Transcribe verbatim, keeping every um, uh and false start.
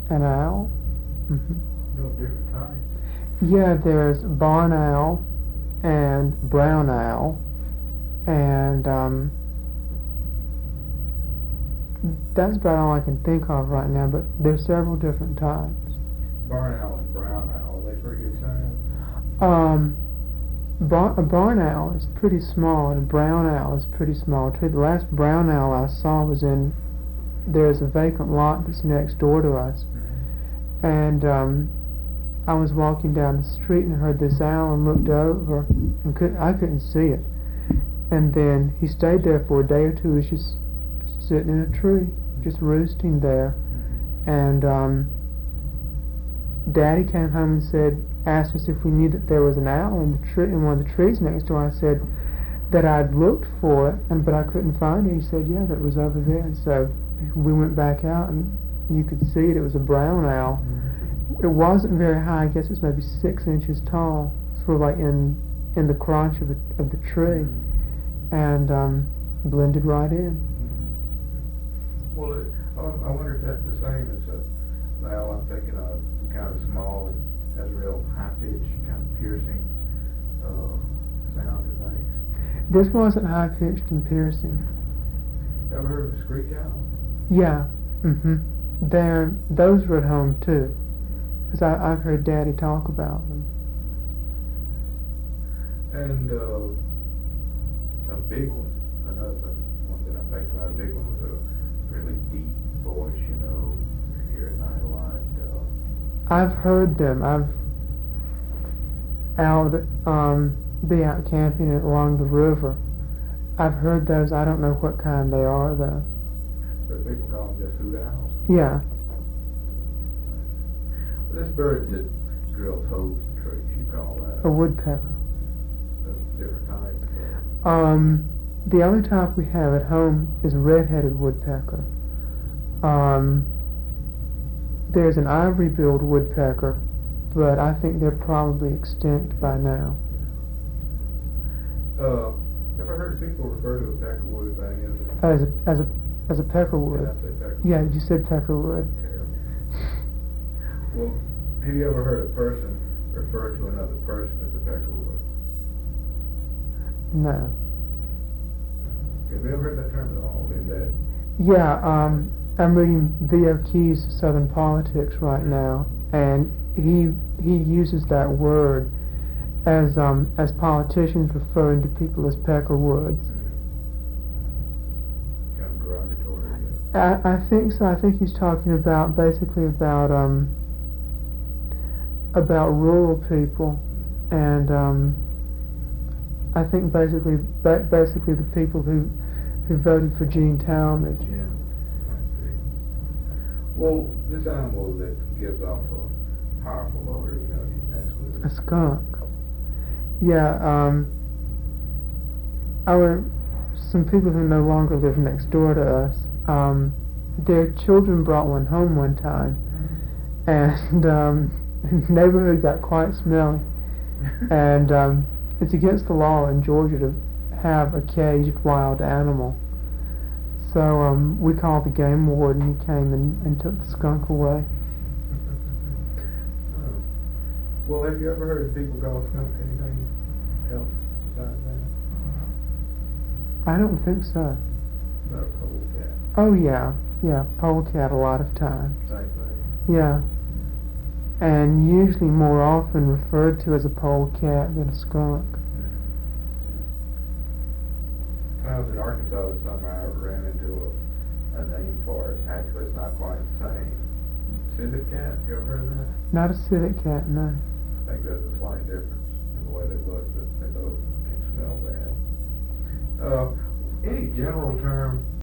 An owl? Mm-hmm. No different types? Yeah, there's barn owl and brown owl, and um, that's about all I can think of right now, but there's several different types. Barn owl and brown owl, are they pretty good size? Um, bar- a barn owl is pretty small, and a brown owl is pretty small too. The last brown owl I saw was in, there's a vacant lot that's next door to us, Mm-hmm. and um, I was walking down the street and heard this owl and looked over, and could, I couldn't see it. And then he stayed there for a day or two. He was just sitting in a tree, just roosting there. Mm-hmm. And um, Daddy came home and said, asked us if we knew that there was an owl in the tree, in one of the trees next door. I said that I'd looked for it, and but I couldn't find it. He said, yeah, that was over there. And so we went back out, and you could see it. It was a brown owl. Mm-hmm. It wasn't very high. I guess it was maybe six inches tall, sort of like in in the crotch of the of the tree, Mm-hmm. and um, blended right in. Mm-hmm. Well, it, I, I wonder if that's the same as a owl I'm thinking of, kind of small and has a real high pitched, kind of piercing uh, sound it makes. This wasn't high pitched and piercing. Ever heard of a screech owl? Yeah. Mhm. They're those were at home too, because I I've heard Daddy talk about them. And uh, a big one, another one that I'm thinking about, a big one with a really deep voice, you know, you hear at night a lot. Uh, I've heard them. I've out um be out camping along the river. I've heard those. I don't know what kind they are though. but people call them just hoot owls. Yeah. Well, this bird that drills holes in trees, you call that A woodpecker. a different type? Um, the only type we have at home is a red-headed woodpecker. Um, there's an ivory-billed woodpecker, but I think they're probably extinct by now. Uh, ever heard people refer to a peckerwood by any other name? As a as a as a peckerwood. Did I say peckerwood? Yeah, you said peckerwood. Terrible. Well, have you ever heard a person refer to another person as a peckerwood? No. Have you ever heard that term at all? In that, Yeah, um, I'm reading V O Key's Southern Politics right now, and he he uses that word as um as politicians referring to people as peckerwoods. kind of derogatory. Yeah. I, I think so. I think he's talking about basically about um about rural people, and um I think basically ba- basically the people who who voted for Gene Talmadge. Yeah, I see. Well, this animal that gives off a powerful odor, you know, you mess with A it. skunk. Yeah, um, our some people who no longer live next door to us, um, their children brought one home one time, and um, the neighborhood got quite smelly, and um, it's against the law in Georgia to have a caged wild animal. So um, we called the game warden. He came and, and took the skunk away. Oh. Well, have you ever heard people call skunk anything else besides that? I don't think so. Not a polecat. Oh yeah, yeah, polecat a lot of times. Same thing. Yeah. And usually more often referred to as a polecat than a skunk. When I was in Arkansas this summer, I ran into a, a name for it. Actually, it's not quite the same. Civet cat, you ever heard of that? Not a civet cat, no. I think there's a slight difference in the way they look, but they both can smell bad. Uh, any general term